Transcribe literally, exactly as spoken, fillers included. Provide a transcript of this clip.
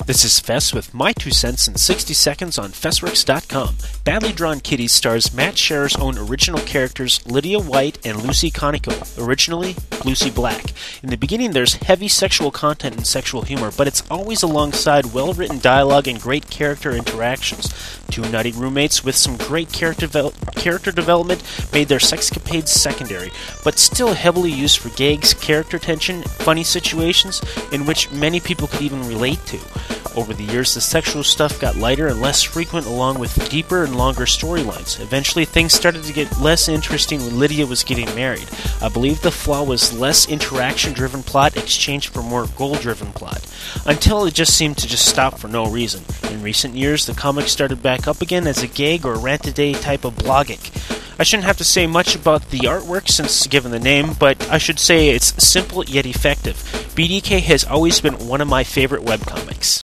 This is Fess with my two cents in sixty seconds on Fessworks dot com. Badly Drawn Kitties stars Matt Scherer's own original characters Lydia White and Lucy Conico, originally Lucy Black. In the beginning there's heavy sexual content and sexual humor, but it's always alongside well-written dialogue and great character interactions. Two nutty roommates with some great character, devel- character development made their sexcapades secondary, but still heavily used for gags, character tension, funny situations in which many people could even relate to. Over the years, the sexual stuff got lighter and less frequent, along with deeper and longer storylines. Eventually, things started to get less interesting when Lydia was getting married. I believe the flaw was less interaction-driven plot exchanged for more goal-driven plot, until it just seemed to just stop for no reason. In recent years, the comic started back up again as a gag or rant-a-day type of blogging. I shouldn't have to say much about the artwork since given the name, but I should say it's simple yet effective. B D K has always been one of my favorite webcomics.